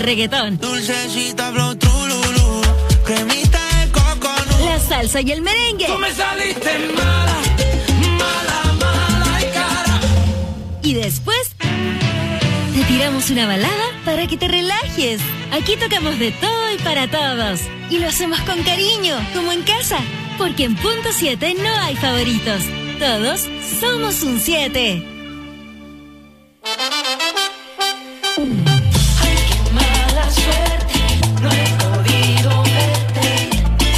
reggaetón. Dulcecita, flow, trululú, cremita de coco. La salsa y el merengue. Tú me saliste mala, mala, mala y cara. Y después te tiramos una balada para que te relajes. Aquí tocamos de todo y para todos. Y lo hacemos con cariño, como en casa. Porque en Punto 7 no hay favoritos. Todos somos un 7. Ay, qué mala suerte, no he podido verte.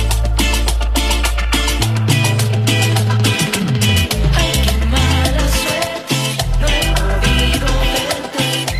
Ay, qué mala suerte, no he podido verte.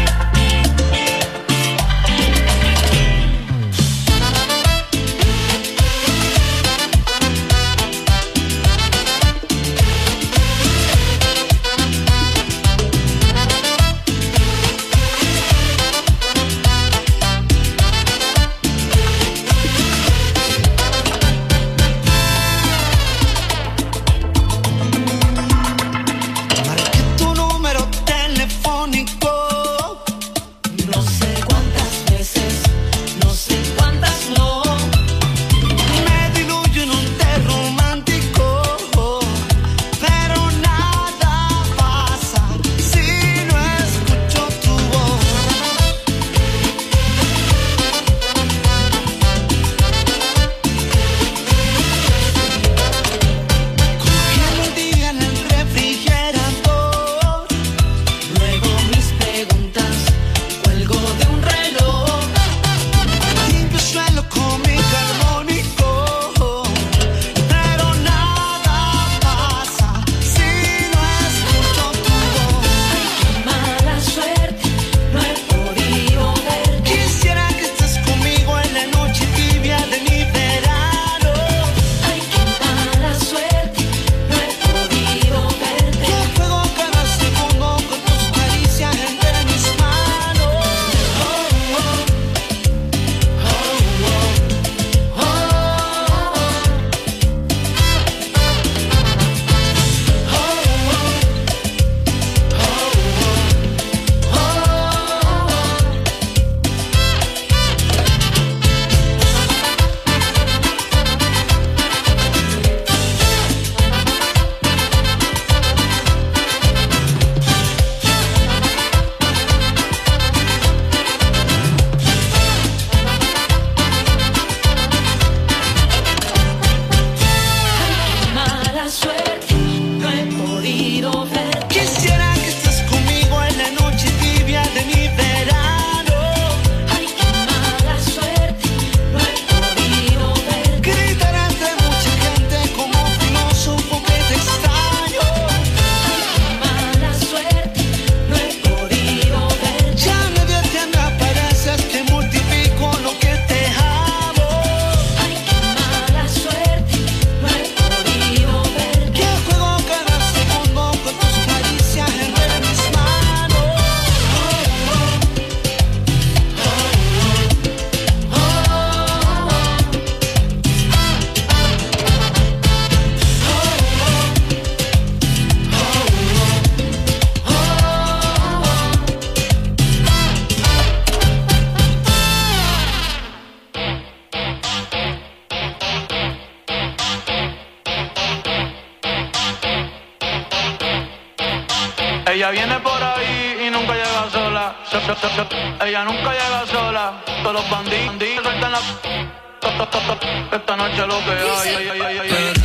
Ella viene por ahí y nunca llega sola. Ella nunca llega sola. Todos los bandidos sueltan la... Esta noche lo que hay.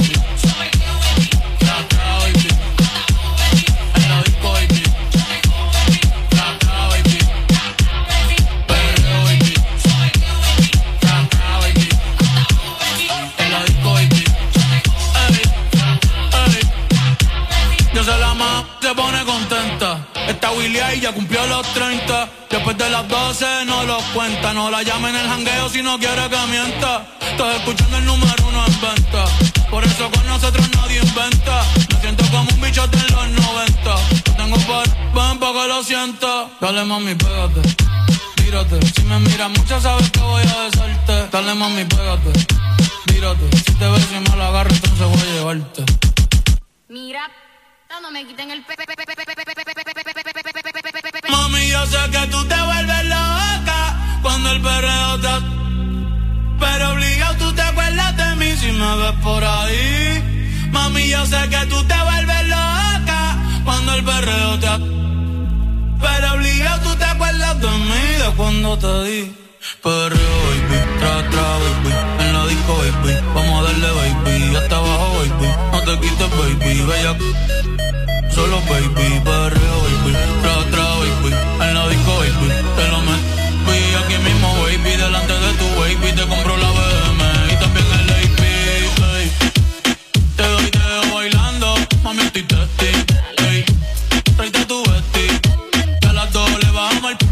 Se pone contenta. Esta Willy ahí ya cumplió los 30. Después de las 12 no los cuenta. No la llame en el jangueo si no quiere que mienta. Estás escuchando el número 1 en venta. Por eso con nosotros nadie inventa. Me siento como un bichote en los 90. Lo tengo ven pa' que lo sienta. Dale mami, pégate, tírate. Si me miras mucho sabes que voy a besarte. Dale mami, pégate, tírate. Si te ves y me la agarro entonces voy a llevarte. Mira, no me quiten el Mami, yo sé que tú te vuelves loca. cuando el perreo te... Pero obligado tú te acuerdas de mí si me ves por ahí. Mami, yo sé que tú te vuelves loca cuando el perreo te... Pero obligado tú te acuerdas de mí, de cuando te di. Perreo, baby, tra, baby, en la disco, baby, vamos a darle, baby, hasta abajo, baby, no te quites, baby, bella, solo, baby, perreo, baby, tra, baby, en la disco, baby, te lo meto, aquí mismo, baby, delante de tu baby, te compro la BM y también el AP, hey. Te doy dedo bailando, mami, estoy testy, hey. Tráete tu vesti, que a las dos le bajamos el...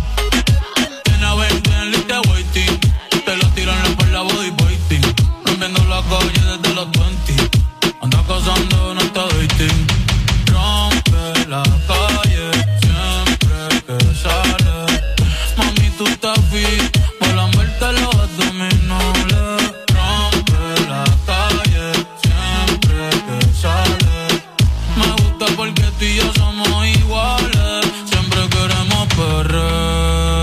Te lo tiran por la body biting, rompiendo la calle desde los 20. Anda cazando, no está dating. Rompe la calle siempre que sale. Mami, tú estás fit, por la muerte los abdominales. Rompe la calle siempre que sale. Me gusta porque tú y yo somos iguales. Siempre queremos perreo.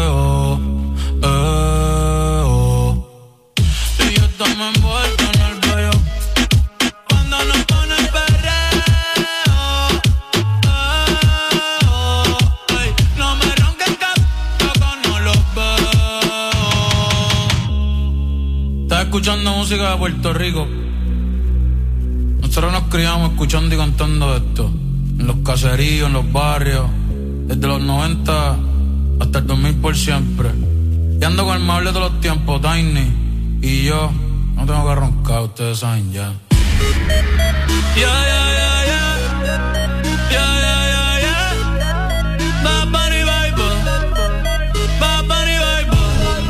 Estamos envueltos en el bello cuando nos pone el perreo. Ey, no me ronquen que no los veo. Estás escuchando música de Puerto Rico. Nosotros nos criamos escuchando y cantando esto en los caseríos, en los barrios, desde los 90 hasta el 2000 por siempre. Y ando con el mable de los tiempos, Tiny. Y yo no tengo que roncar, ustedes saben ya. Bad Bunny Bible. Bad Bunny Bible.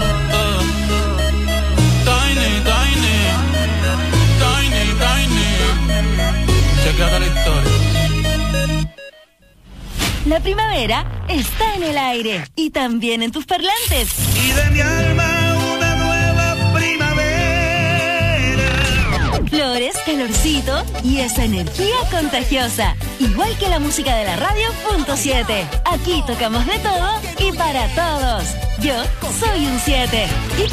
Tiny. Chequeate la historia. La primavera está en el aire y también en tus parlantes. Y de mi alma una nueva primavera. Flores, calorcito y esa energía contagiosa. Igual que la música de la radio .7. Aquí tocamos de todo y para todos. Yo soy un 7. ¿Y tú?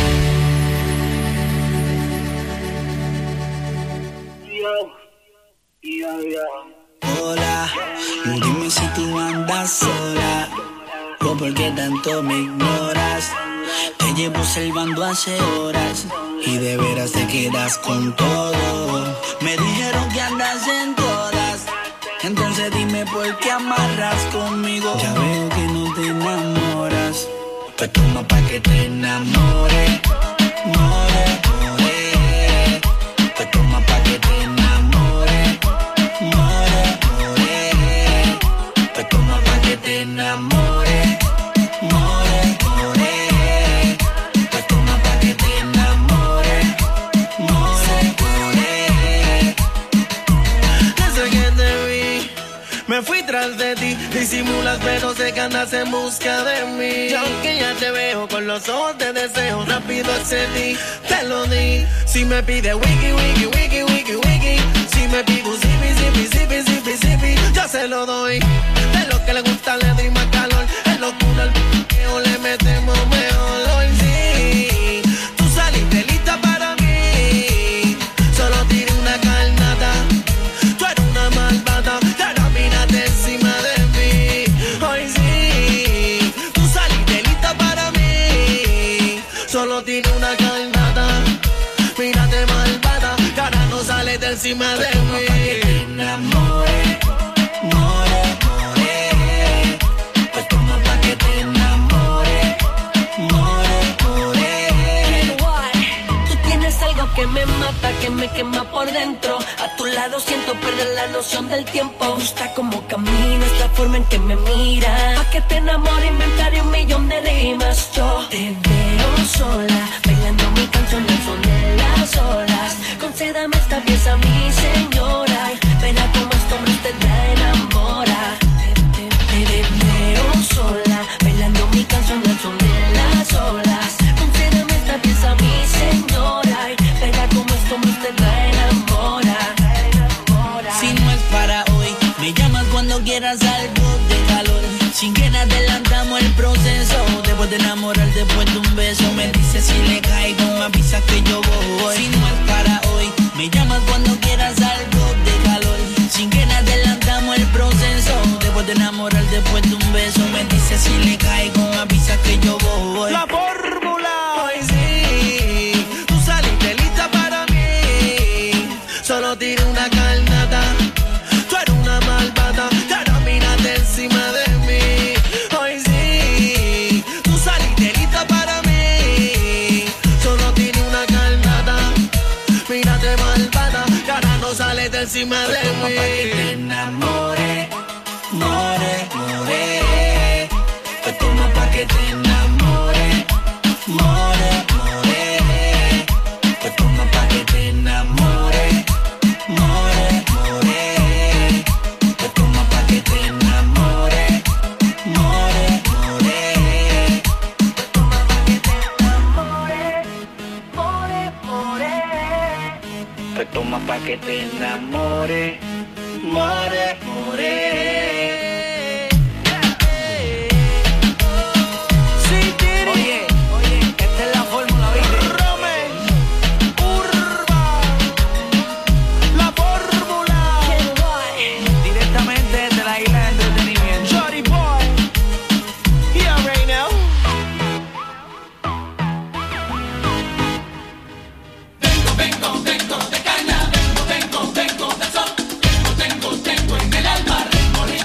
Hola, dime si tú andas sola o por qué tanto me ignoras. Te llevo observando hace horas y de veras te quedas con todo. Me dijeron que andas en todas, entonces dime por qué amarras conmigo. Ya veo que no te enamoras, pues toma pa' que te enamore. More, more, pues toma pa' que te enamore. More, more, pues toma pa' que te enamore. More, more, pues toma pa' que te enamore. More, more. Desde que te vi, me fui tras de ti. Disimulas pero sé que andas en busca de mí. Y aunque ya te veo con los ojos de deseo, rápido accedí, te lo di. Si me pide wiki, wiki, wiki, wiki, wiki, si me pide un zipi, zipi, zipi, zipi, zipi, yo se lo doy. De lo que le gusta le doy más calor. En locura al p***eo le metemos mejor. Hoy sí, tú saliste lista para mí. Solo tiré una carnada. Tú eres una malvada, y ahora mírate encima de mí. Hoy sí, tú saliste lista para mí. Solo tiré una carnada. Mírate malvada, y ahora no sales de encima de mí. Que te enamore. More, more, pues toma pa' que te enamore. More, more. Tú tienes algo que me mata, que me quema por dentro. A tu lado siento perder la noción del tiempo. Me gusta cómo caminas, la forma en que me miras. Pa' que te enamore inventaré 1.000.000 de rimas. Yo te veo sola, bailando mi canción al son de las olas. Concédame esta pieza, mi señora. Verá cómo este hombre usted la enamora. Te veo sola, bailando mi canción al son de las olas. Concédame esta pieza, mi señora. Verá cómo este hombre usted la enamora. Si no es para hoy, me llamas cuando quieras algo de calor. Sin que nos adelantamos el proceso. Después de enamorar, después de un beso. si le caigo, me avisas que yo voy. Si no es para hoy, me llamas cuando quieras algo de calor. Sin que nada adelantamos el proceso. Después de enamorar, después de un beso, me dice si le caigo, me avisas que yo voy. La fórmula, hoy sí, tú saliste lista para mí. Solo tiré una carnata, tú eres una malvada, que ahora mírate encima de mí. Hoy sí, tú saliste lista para mí. Solo tiré una carnata, mírate malvada, que ahora no sales de encima de mí. Pa' que te enamore, more, more. Pues toma pa' que te enamore, more, more. Pues toma pa' que te enamore, more, more. Pues toma pa' que te enamore, more, more. Pues toma pa' que te enamore, more, more. Pues toma pa' que te enamore, more, more. Oye, esta es la fórmula, ¿viste? Rome, Urba, la fórmula. Directamente desde la isla de entretenimiento. Shorty boy, yeah, right now. Vengo de caña, vengo de sol, tengo en el alma remolino.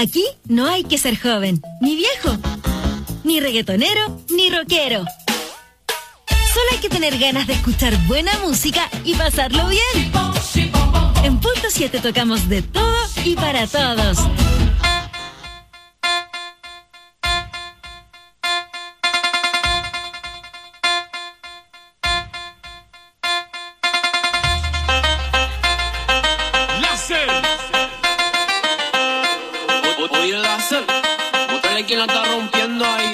Aquí no hay que ser joven, ni viejo, ni reggaetonero, ni rockero. Solo hay que tener ganas de escuchar buena música y pasarlo bien. En Punto 7 tocamos de todo y para todos. Oye, Láser, búscale quien la está rompiendo ahí.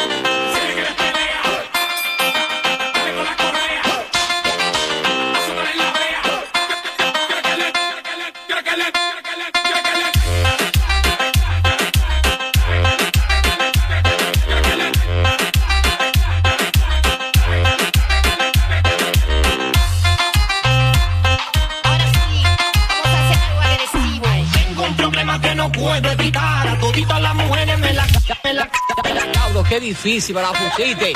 Puedo evitar a toditas las mujeres me la Diablo, qué difícil para la pusiste.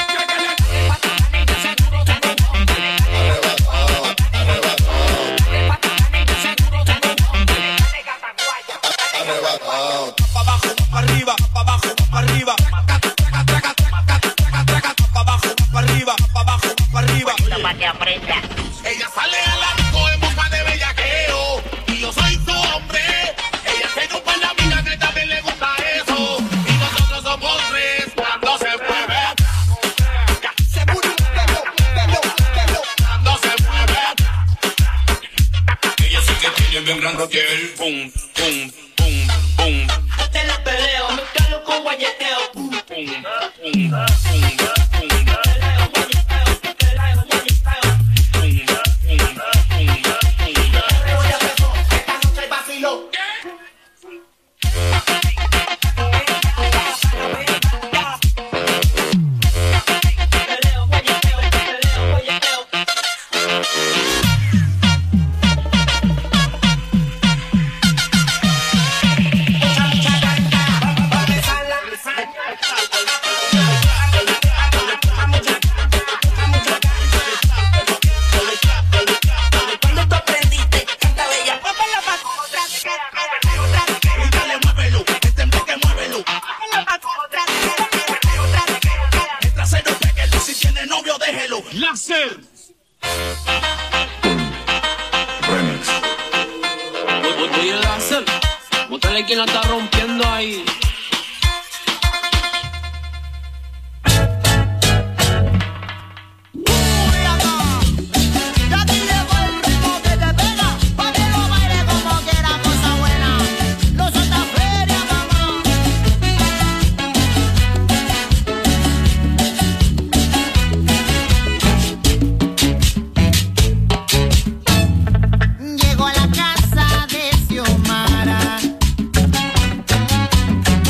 Pa' abajo, pa' arriba, pa' abajo, pa' arriba. Pa' abajo, pa' arriba, pa' abajo, pa' arriba. Para que aprenda. Ella sale a la disco en busca de bellaqueo y yo soy su hombre. Ella se grupa en la vida que también le gusta eso. Y nosotros somos tres cuando se mueve. Se mueve, cuando se mueve. Ella sí que tiene bien gran roquel. Pum, pum, pum, pum. Te la peleo, me calo con guayeteo. Pum, pum, pum, pum. Oye, Láser, búscale quien la está rompiendo ahí. Llego a la casa de Xiomara.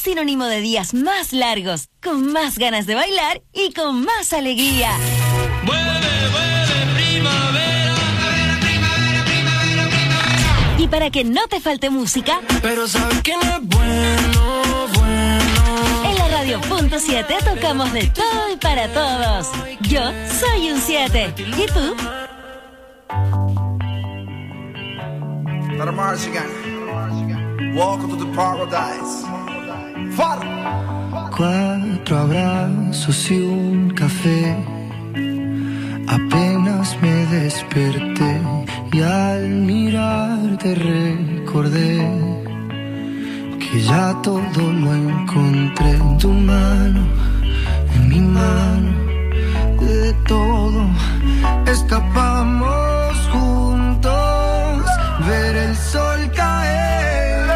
sinónimo de días más largos, con más ganas de bailar y con más alegría. Y para que no te falte música, pero sabes que no es bueno. En la Radio.7 tocamos de todo y para todos. Yo soy un 7. ¿Y tú? Welcome to the paradise. 4 abrazos y un café. Apenas me desperté y al mirarte recordé que ya todo lo encontré en tu mano, en mi mano. De todo escapamos juntos, ver el sol caer.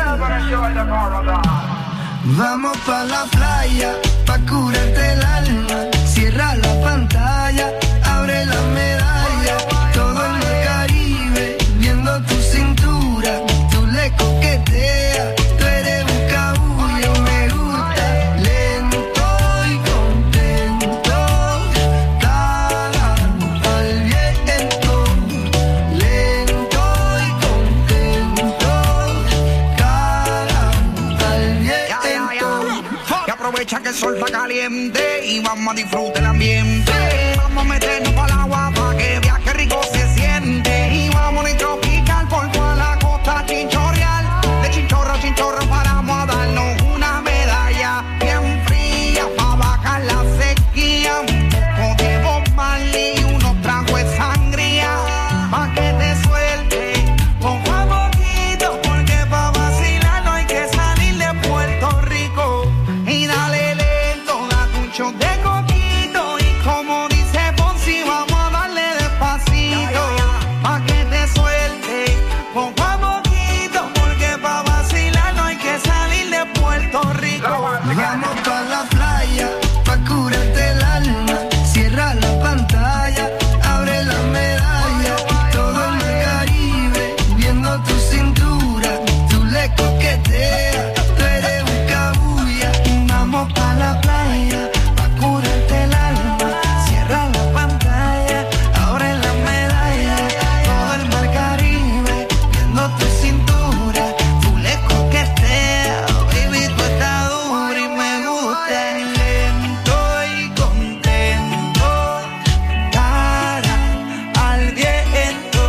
Vamos pa' la playa, pa' curarte el alma. Cierra la pantalla, abre la medalla. Todo en el Caribe, viendo tu cintura. Tú le coqueteas, tú eres un cabullo. Me gusta, lento y contento. Cara al viento, lento y contento. Cara al viento. Y aprovecha que el sol está caliente y vamos a disfrutar el ambiente. Vamos a meternos para el agua para que veas que rico se siente. Y vamos a tropical por toda la costa chinchorreal. De chinchorro a chinchorro paramos a darnos una medalla bien fría para bajar la sequía. Un poco de Bob Marley y unos tragos de sangría pa' que te suelte poco a poquito, porque pa' vacilar no hay que salir de Puerto Rico. Y dale lento, date un shot de coquito. Y como dice Ponzi, vamos a darle despacito pa' que te suelte poco a poquito, porque pa' vacilar no hay que salir de Puerto Rico. Vamos pa' la playa, pa' curarte el alma. Cierra la pantalla, abre la medalla. Todo en el Caribe, viendo tu cintura. Tú le coqueteas, tú eres un cabulla. Vamos pa' la playa, pa' curarte el alma. Cierra la pantalla, abre la medalla. Todo el mar Caribe, viendo tu cintura. Tú le coqueteas, baby, tú estás dura y me gusta. Lento y contento, cara al viento.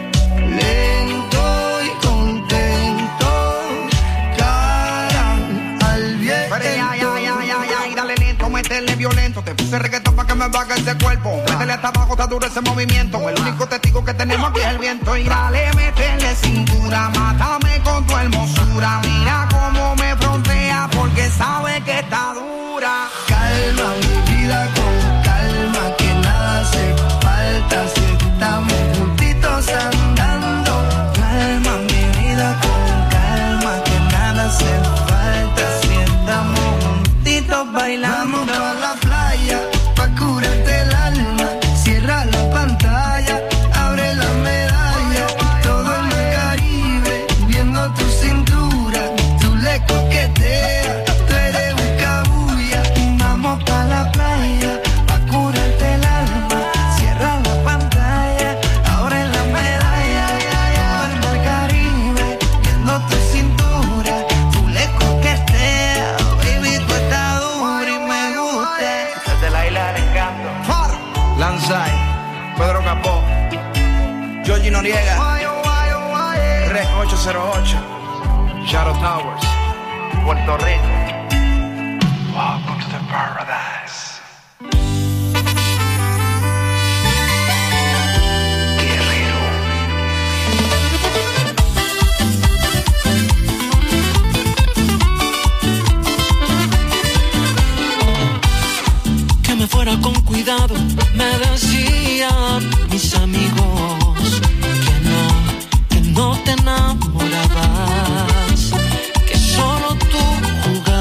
Lento y contento, cara al viento. Y dale lento, métele violento. Te puse reggaetón pa' que me baje ese cuerpo. Métele hasta abajo, está duro ese movimiento. El único testigo que tenemos aquí es el viento. Y dale, métele cintura, mátame con tu hermosura. Mira cómo me frontea, porque sabe que está dura. Calma mi vida con calma, que nada hace falta si estamos juntitos andando. Calma mi vida con calma, que nada hace falta si estamos juntitos bailando. Vamos pa' la playa, pa' curarte el alma. Cierra la pantalla, abre la medalla. Todo en el Caribe, viendo tu cintura. Tú le coqueteas, tú eres un cabulla. Vamos pa' la playa, pa' curarte el alma. Cierra la pantalla, abre la medalla. Todo en el Caribe, viendo tu cintura. Tú le coqueteas, baby, tú estás dura y me gusta. Desde la isla del encanto. Lanzai, Pedro Capó, Georgie Noriega, Rec 808, Shadow Towers, Puerto Rico. Welcome to the paradise. Que me fuera con cuidado, me decían mis amigos que no te enamorabas, que solo tú jugabas.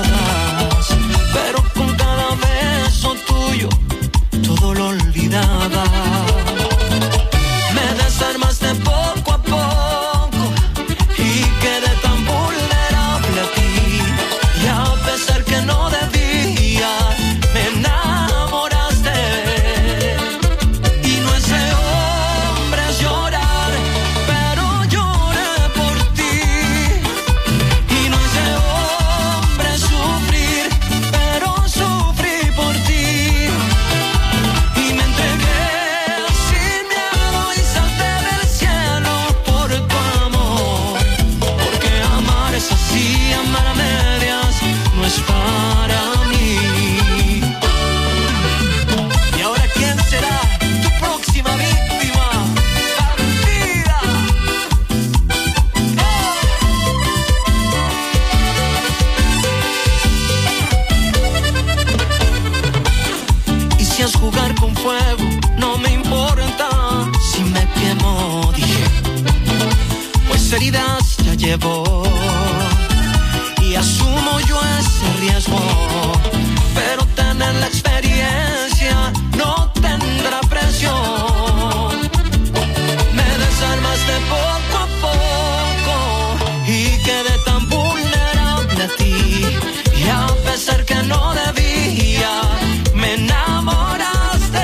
llevó y asumo yo ese riesgo, pero tener la experiencia no tendrá precio. Me desarmaste poco a poco y quedé tan vulnerable a ti, y a pesar que no debía, me enamoraste.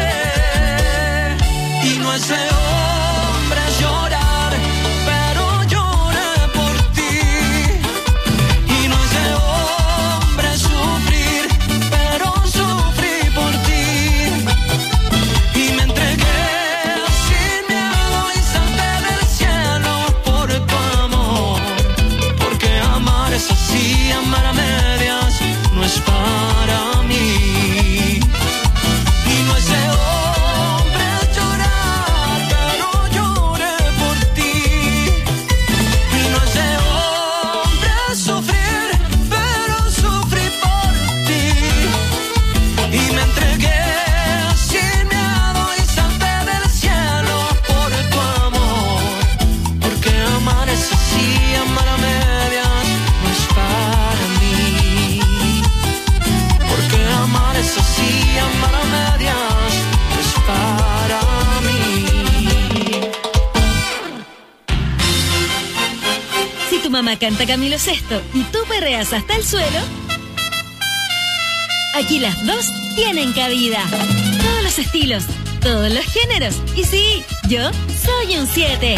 Y no es de hombres llorar, pero lloré por ti. Y no es de hombres sufrir, pero sufrí por ti. Y me entregué sin miedo y salté del cielo por tu amor, porque amar es así, amar a medias no es para mí. Y no es de hombres llorar, pero lloré por ti. Y no es de hombres sufrir, pero sufrí por ti. Y me entregué sin miedo y salté del cielo por tu amor, porque amar es así, amar a medias no es para mí. Porque amar es así, amar a medias no es para mí. Si tu mamá canta Camilo Sesto y tú perreas hasta el suelo, aquí las dos tienen cabida. Todos los estilos, todos los géneros. Y sí, yo soy un 7.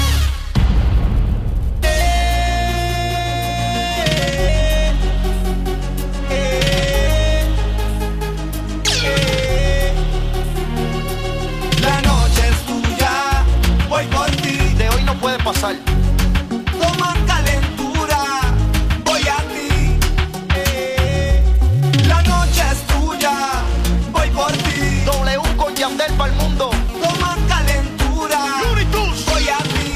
La noche es tuya, voy por ti. De hoy no puede pasar. Toma calentura, voy a ti. La noche es tuya, voy por ti. W con Yandel para el mundo. Toma calentura, voy a ti.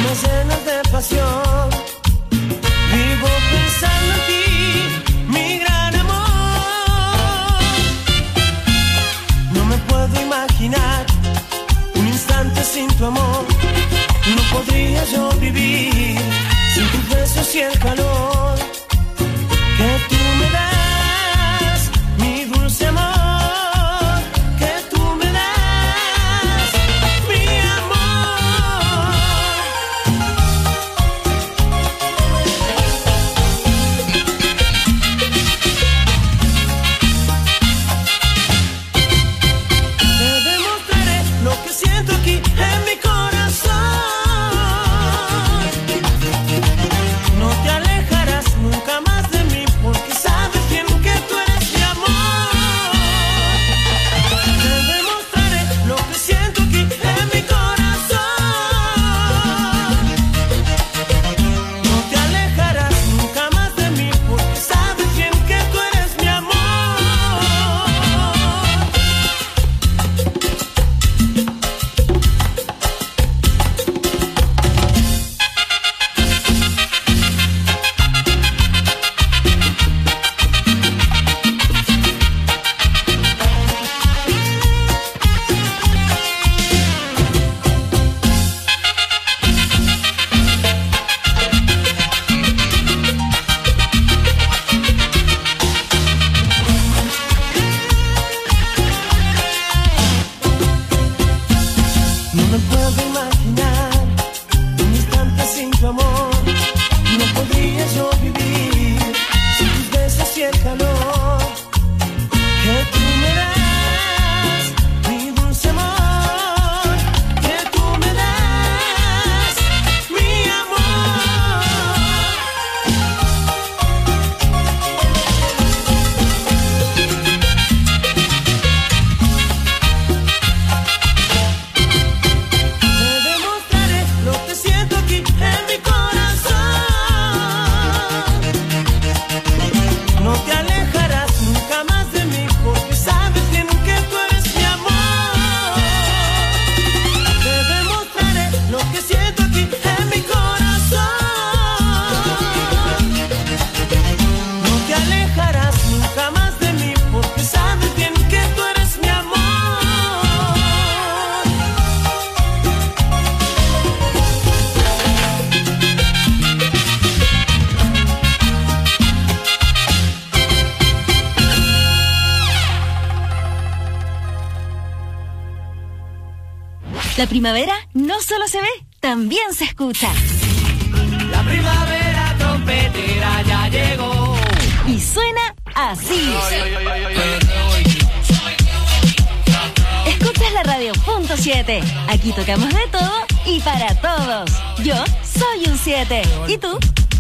me llenas de pasión. Vivo pensando en ti, mi gran amor. No me puedo imaginar un instante sin tu amor. No podría yo vivir sin tus besos y el calor que tú me das, mi dulce amor, que tú me das, mi amor. Te demostraré lo que siento aquí en mi corazón. No te alejarás nunca más de mí, porque sabes bien que tú eres mi amor. Te demostraré lo que siento aquí en mi corazón. No te alejarás nunca más de mí, porque sabes bien que tú eres mi amor. No me puedo imaginar un instante sin tu amor. No podría yo vivir sin tus besos y el calor que tú me das, mi dulce amor, que tú me das, mi amor. Te demostraré lo que siento aquí en mi corazón. No te alejarás nunca más de mí, porque sabes bien que tú eres mi amor. Te demostraré lo que siento aquí en mi corazón. No te alejarás nunca más de mí, porque sabes bien que tú eres mi amor. La primavera no solo se ve, también se escucha. La primavera trompetera ya llegó. Y suena así. Escuchas la radio Punto 7. Aquí tocamos de todo y para todos. Yo soy un 7. ¿Y tú?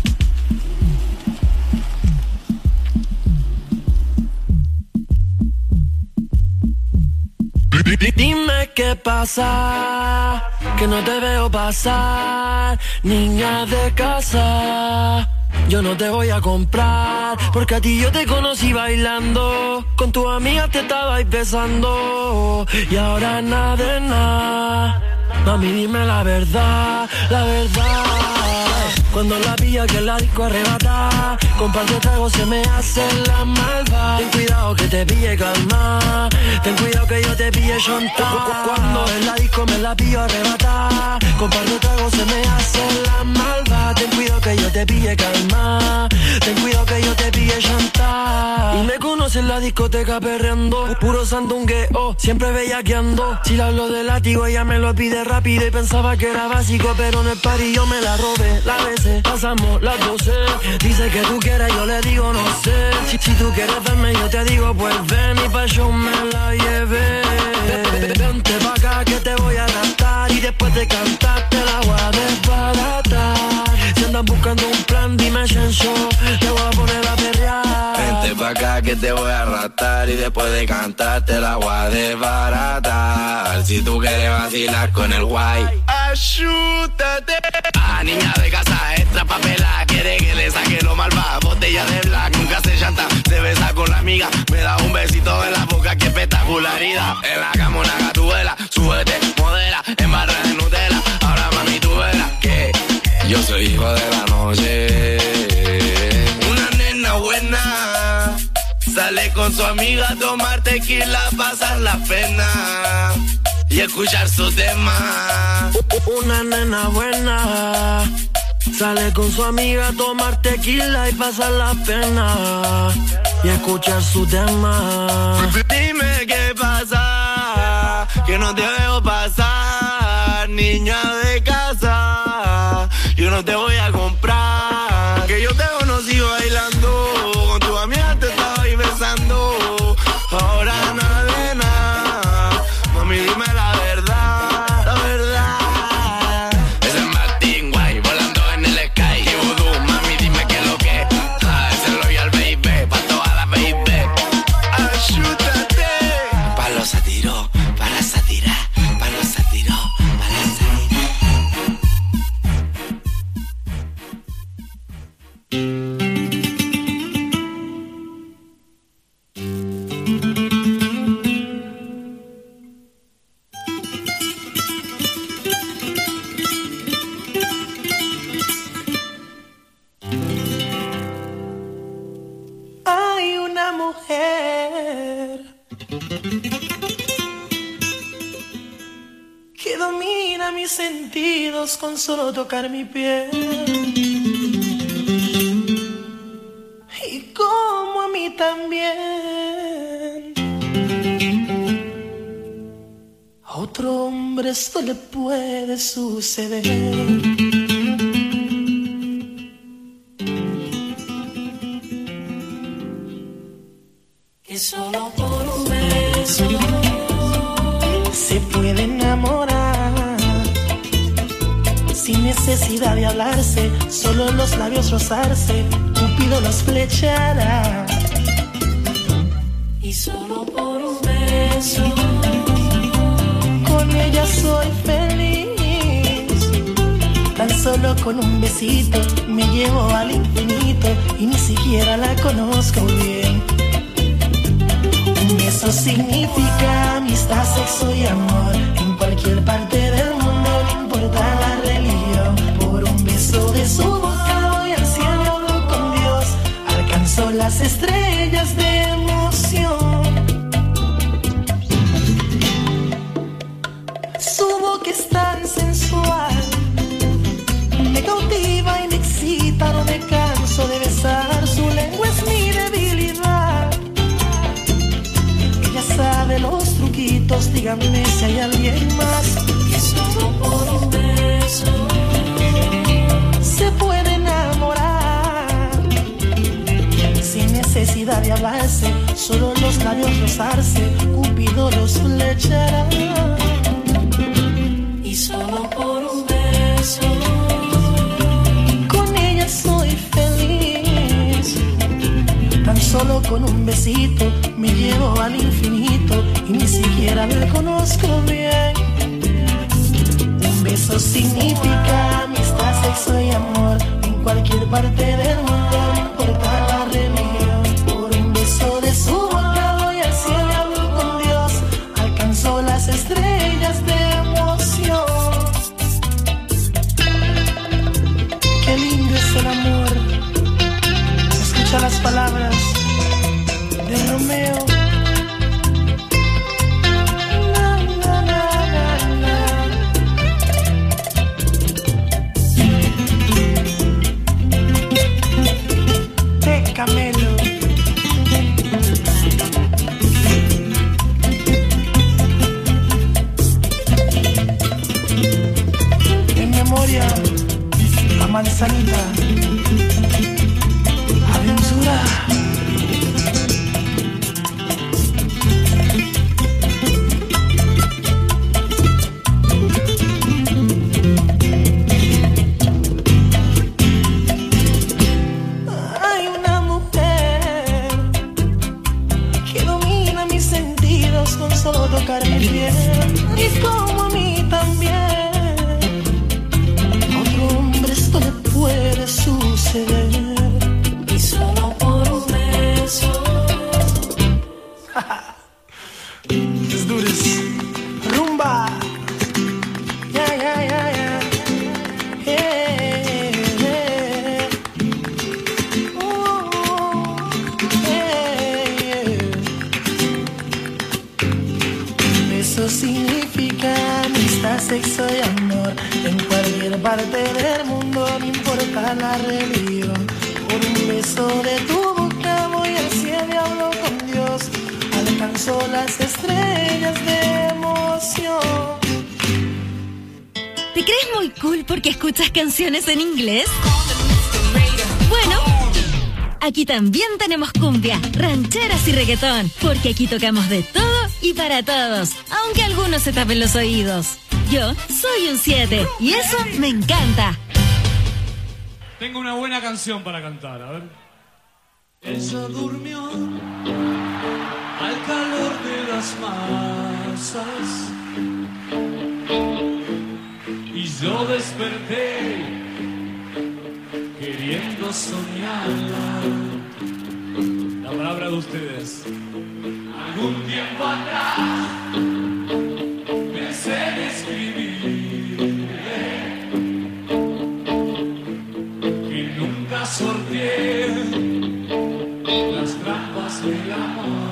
Dime qué pasa, que no te veo pasar, niña de casa. Yo no te voy a comprar, porque a ti yo te conocí bailando, con tus amigas te estabais besando, y ahora nada de nada. Mami, dime la verdad, la verdad. Cuando la pilla que la disco arrebata, con par de tragos se me hace la malva. Ten cuidado que te pille calma, ten cuidado que yo te pille chonta. Cuando en la disco me la pillo arrebata, con par de tragos se me hace la malva. Ten cuidado que yo te pille calma, ten cuidado que yo te pille chonta. Y me conoces en la discoteca perreando, puro sandungueo, siempre bellaqueando. Si le hablo de látigo ella me lo pide rápido y pensaba que era básico, pero en el party yo me la robé. La besé, pasamos las 12. Dice que tú quieres, yo le digo no sé. Si tú quieres verme yo te digo pues ven, y pa' yo me la llevé. Vente pa' acá que te voy a arrastrar, y después de cantar te la voy a desbaratar. Si andas buscando un plan dime Shencho, te voy a poner a perrear. Vente pa' acá que te voy a arrastrar, y después de cantar te la voy a desbaratar. Si tú quieres vacilar con el guay, ayúdate. Ah, niña de casa extra papela, quiere que le saque lo malva. Botella de black, nunca se llanta, se besa con la amiga, me da un besito en la boca, qué espectacularidad. En la cama una gatuela, súbete, modela, en barra de Nutella. Ahora mami tú verás que soy hijo de la noche. Una nena buena sale con su amiga a tomar tequila, pasar la pena y escuchar su tema. Una nena buena sale con su amiga a tomar tequila y pasar la pena y escuchar su tema. Dime qué pasa, que no te veo pasar, niña de casa. Yo no te voy a comprar, que yo te conocí bailando, con tu amiga te estaba ahí besando. Ahora nada de nada, mami dime la verdad, la verdad. Ese es Martín Guay, volando en el sky. Y Voodoo, mami dime qué es lo que. Ese es Loyal Baby, pa' toda la baby. Ayúdate. Palo satiro, para satirar, palo satiro, para satirar. Hay una mujer que domina mis sentidos con solo tocar mi piel. Y como a mí también. A otro hombre esto le puede suceder. Que solo por un beso se puede enamorar sin necesidad de hablarse, solo los labios rozarse, Cupido los flechará. y solo por un beso Con ella soy feliz, tan solo con un besito me llevo al infinito y ni siquiera la conozco bien. Un beso significa amistad, sexo y amor. En cualquier parte del mundo, no importa la religión. Por un beso de su boca voy al cielo y hablo con Dios. Alcanzo las estrellas de emoción. Su boca es tan sensual, me cautiva y me excita, no me canso de besar. Su lengua es mi debilidad. Sabe los truquitos, díganme si hay alguien más. que solo por un beso se puede enamorar sin necesidad de hablarse, solo los labios rozarse, Cupido los flechará. y solo por un beso Con ella soy feliz, tan solo con un besito me llevo al infinito y ni siquiera la conozco bien. Un beso significa amistad, sexo y amor. En cualquier parte del mundo, no importa la religión. Por un beso de su boca voy al cielo y hablo con Dios. Alcanzo las estrellas de emoción. Qué lindo es el amor. Escucha las palabras de Romeo. Na, na, na, na, na. De Camelo. En memoria a Manzanita. Aventura. Hay una mujer que domina mis sentidos con solo tocar mi piel. Y como a mí también, a otro hombre esto le puede suceder. y solo por un sexo y amor. En cualquier parte del mundo, no importa la religión. Por un beso de tu boca voy al cielo y hablo con Dios. Alcanzo las estrellas de emoción. ¿Te crees muy cool porque escuchas canciones en inglés? Bueno, aquí también tenemos cumbia, rancheras y reggaetón, porque aquí tocamos de todo y para todos, aunque algunos se tapen los oídos. Yo soy un 7 y eso me encanta. Tengo una buena canción para cantar, a ver. Ella durmió al calor de las masas y yo desperté queriendo soñarla. La palabra de ustedes. Algún tiempo atrás pensé en escribirle que nunca sorteé las trampas del amor.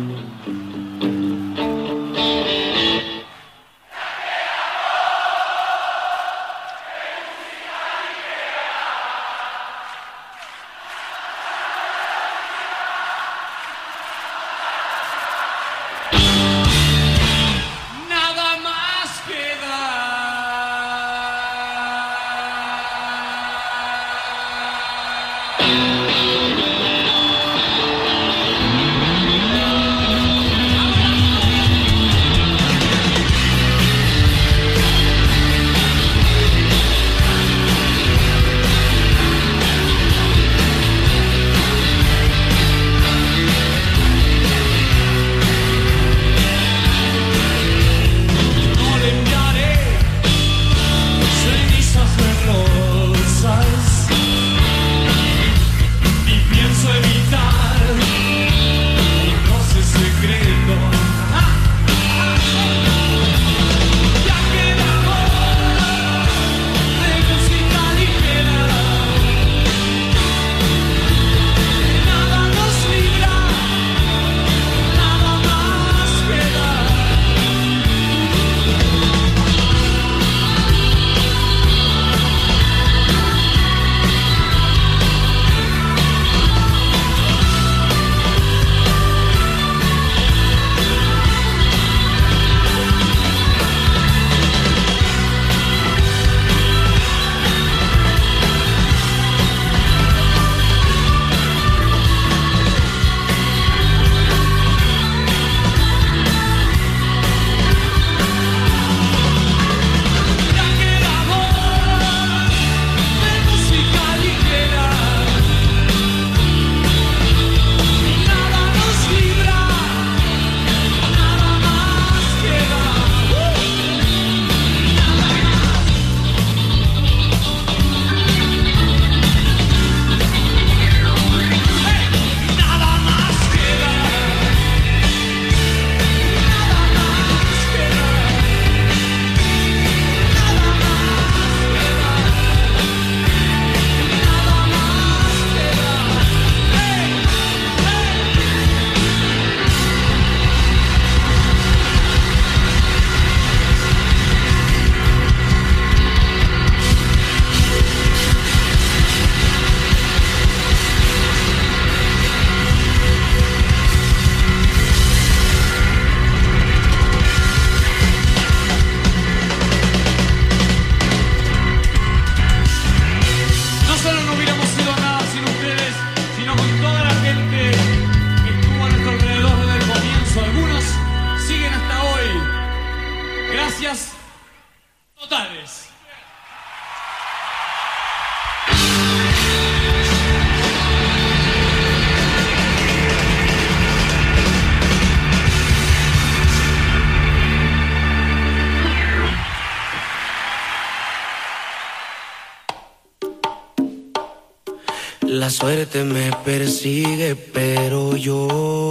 La suerte me persigue, pero yo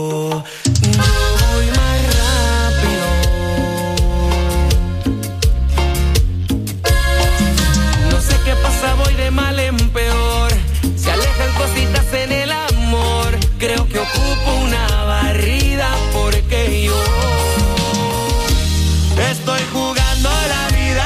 voy más rápido. No sé qué pasa, voy de mal en peor. Se alejan cositas en el amor. Creo que ocupo una barrida porque yo estoy jugando la vida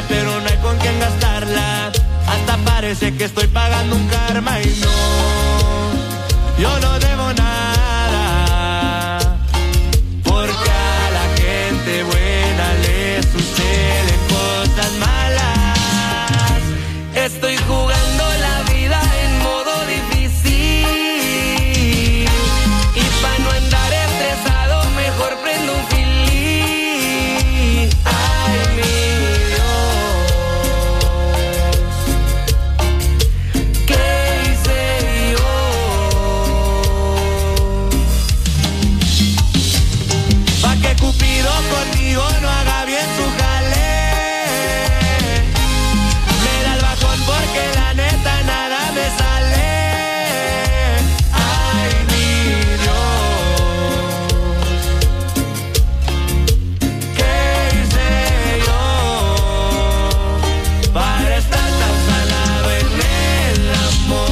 pero no hay con quién gastarla. Hasta parece que estoy pagando un karma y no, yo no debo nada, porque a la gente buena le suceden cosas malas. Estoy jugando la vida en modo difícil y pa' no andar estresado mejor prendo un fili. Ay, mi Cupido conmigo no haga bien su jale. Me da el bajón porque la neta nada me sale. Ay, mi Dios, ¿qué hice yo para estar tan salado en el amor?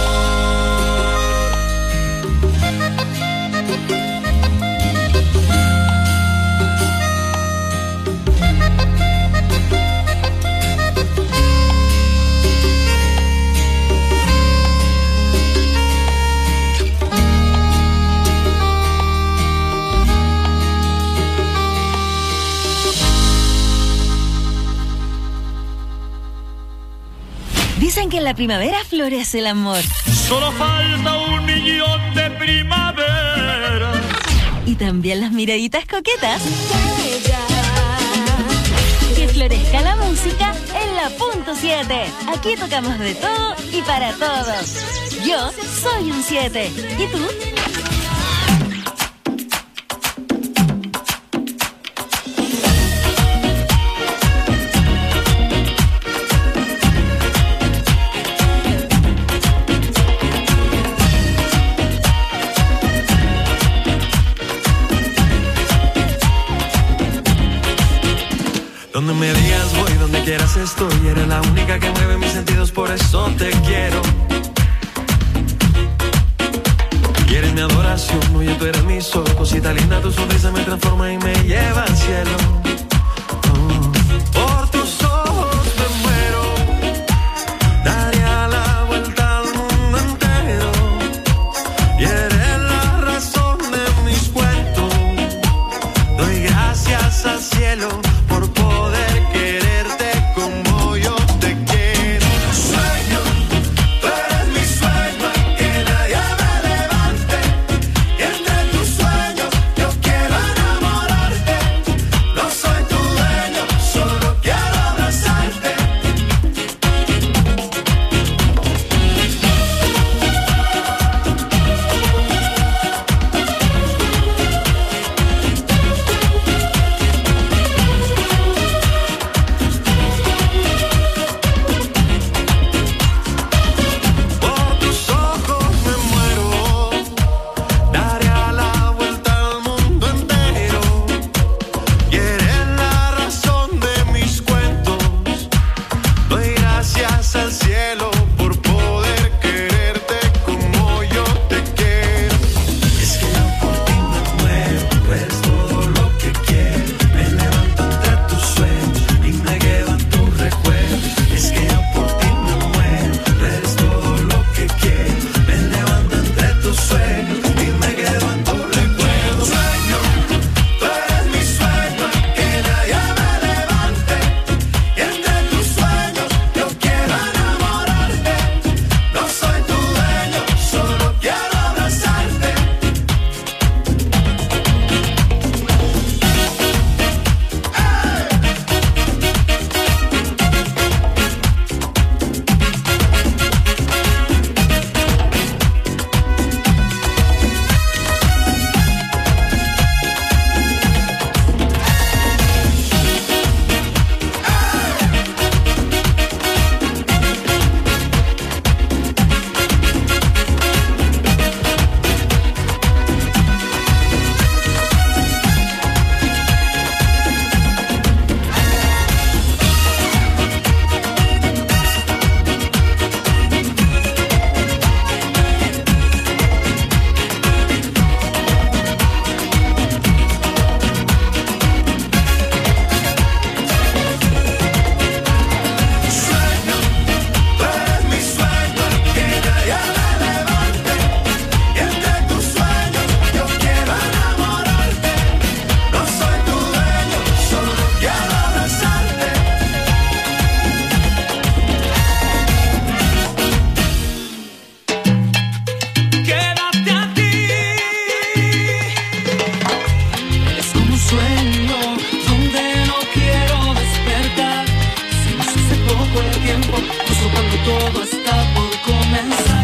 Dicen que en la primavera florece el amor. Solo falta 1.000.000 de primavera. Y también las miraditas coquetas. Que florezca la música en la punto 7. Aquí tocamos de todo y para todos. Yo soy un 7. ¿Y tú? Donde me digas voy, donde quieras estoy. Eres la única que mueve mis sentidos, por eso te quiero. Y eres mi adoración, oye, tú eres mi sol. Cosita linda, tu sonrisa me transforma y me lleva al cielo. Por tus ojos me muero. Daría la vuelta al mundo entero. Y eres la razón de mis cuentos. Doy gracias al cielo por poder quererte como yo te quiero. Sueño, tú eres mi sueño, que nadie me levante. Y entre tus sueños yo quiero enamorarte. No soy todo está por comenzar.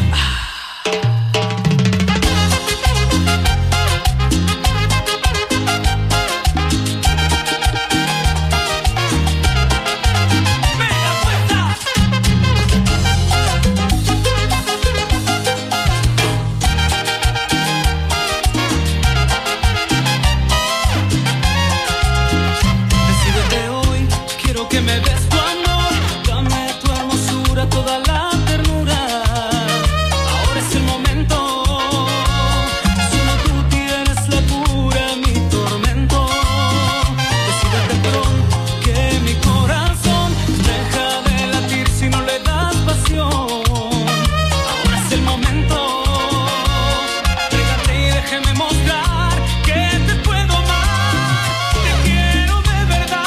Que me des tu amor, dame tu hermosura, toda la ternura. Ahora es el momento, solo tú tienes la cura, mi tormento. Decídete pronto que mi corazón deja de latir si no le das pasión. Ahora es el momento, pégate y déjeme mostrar que te puedo amar, te quiero de verdad.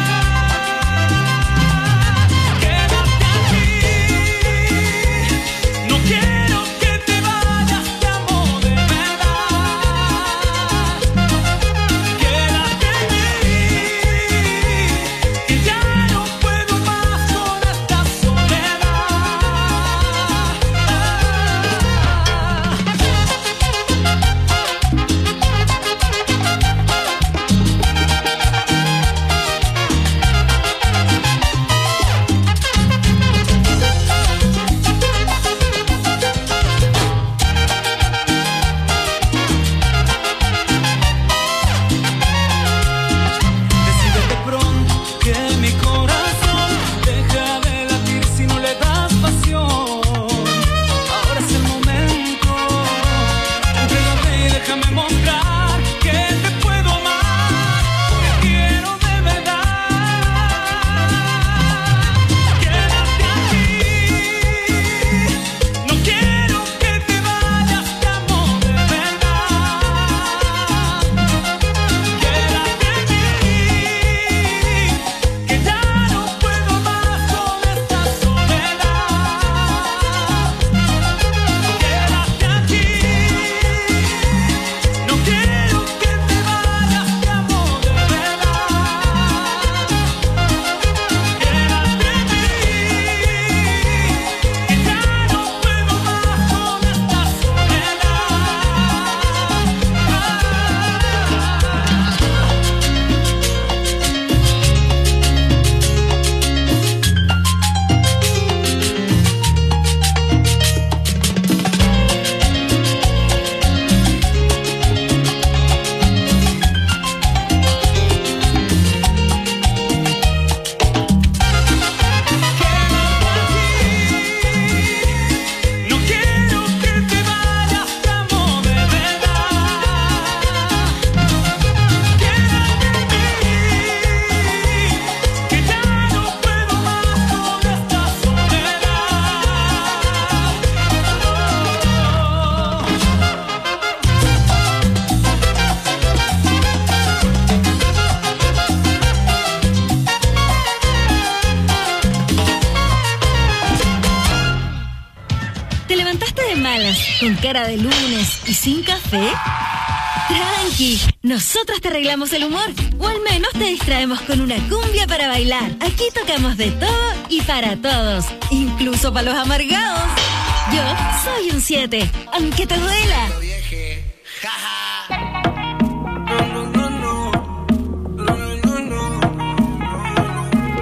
¿Con cara de lunes y sin café? Tranqui, nosotros te arreglamos el humor, o al menos te distraemos con una cumbia para bailar. Aquí tocamos de todo y para todos, incluso para los amargados. Yo soy un 7, aunque te duela. Jaja.